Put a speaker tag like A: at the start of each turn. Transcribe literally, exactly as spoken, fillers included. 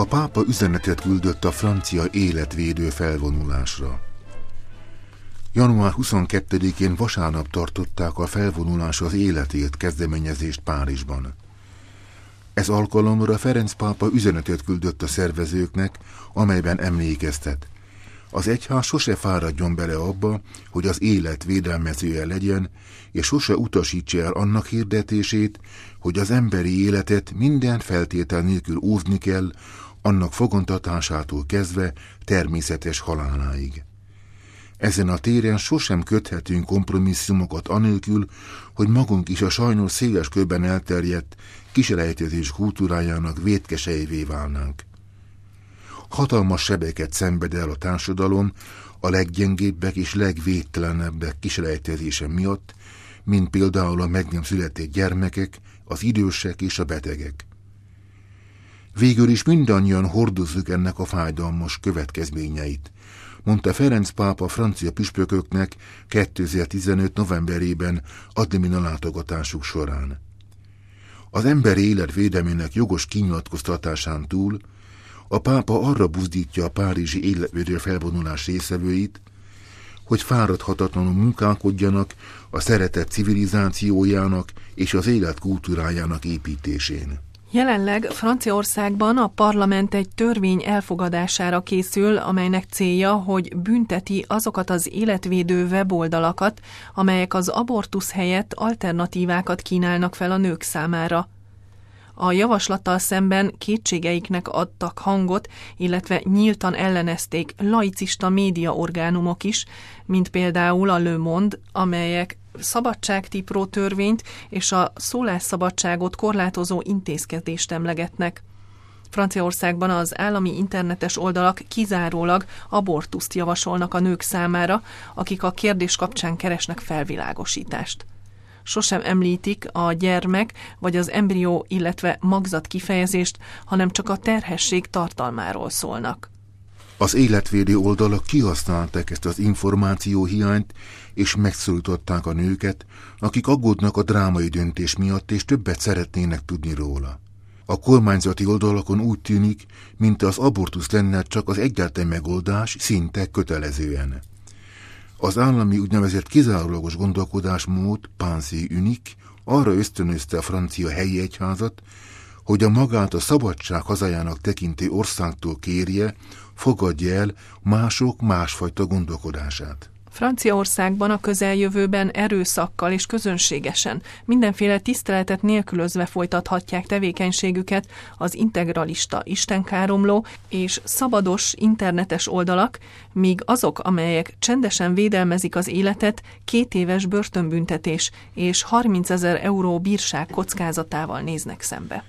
A: A pápa üzenetet küldött a francia életvédő felvonulásra. január huszonkettedikén vasárnap tartották a felvonulás az életért kezdeményezést Párizsban. Ez alkalomra Ferenc pápa üzenetet küldött a szervezőknek, amelyben emlékeztet: az egyház sose fáradjon bele abba, hogy az élet védelmezője legyen, és sose utasítsa el annak hirdetését, hogy az emberi életet minden feltétel nélkül óvni kell, annak fogantatásától kezdve természetes haláláig. Ezen a téren sosem köthetünk kompromisszumokat anélkül, hogy magunk is a sajnos széles körben elterjedt kiselejtezés kultúrájának vétkeseivé válnánk. Hatalmas sebeket szenved el a társadalom a leggyengébbek és legvédtelenebbek kiselejtezése miatt, mint például a meg nem született gyermekek, az idősek és a betegek. Végül is mindannyian hordozzuk ennek a fájdalmas következményeit, mondta Ferenc pápa francia püspököknek kétezer-tizenöt novemberében admina látogatásuk során. Az emberi élet védelmének jogos kinyilatkoztatásán túl a pápa arra buzdítja a párizsi életvédő felvonulás résztvevőit, hogy fáradhatatlanul munkálkodjanak a szeretet civilizációjának és az élet kultúrájának építésén.
B: Jelenleg Franciaországban a parlament egy törvény elfogadására készül, amelynek célja, hogy bünteti azokat az életvédő weboldalakat, amelyek az abortusz helyett alternatívákat kínálnak fel a nők számára. A javaslattal szemben kétségeiknek adtak hangot, illetve nyíltan ellenezték laicista médiaorgánumok is, mint például a Le Monde, amelyek szabadságtipró törvényt és a szólásszabadságot korlátozó intézkedést emlegetnek. Franciaországban az állami internetes oldalak kizárólag abortuszt javasolnak a nők számára, akik a kérdés kapcsán keresnek felvilágosítást. Sosem említik a gyermek vagy az embrió, illetve magzat kifejezést, hanem csak a terhesség tartalmáról szólnak.
A: Az életvédő oldalak kihasználták ezt az információhiányt, és megszólították a nőket, akik aggódnak a drámai döntés miatt, és többet szeretnének tudni róla. A kormányzati oldalakon úgy tűnik, mint az abortusz lenne csak az egyetlen megoldás, szinte kötelezően. Az állami úgynevezett kizárólagos gondolkodásmód, pensée unique, arra ösztönözte a francia helyi egyházat, hogy a magát a szabadság hazájának tekintő országtól kérje, fogadja el mások másfajta gondolkodását.
B: Franciaországban a közeljövőben erőszakkal és közönségesen, mindenféle tiszteletet nélkülözve folytathatják tevékenységüket az integralista, istenkáromló és szabados internetes oldalak, míg azok, amelyek csendesen védelmezik az életet, két éves börtönbüntetés és harmincezer euró bírság kockázatával néznek szembe.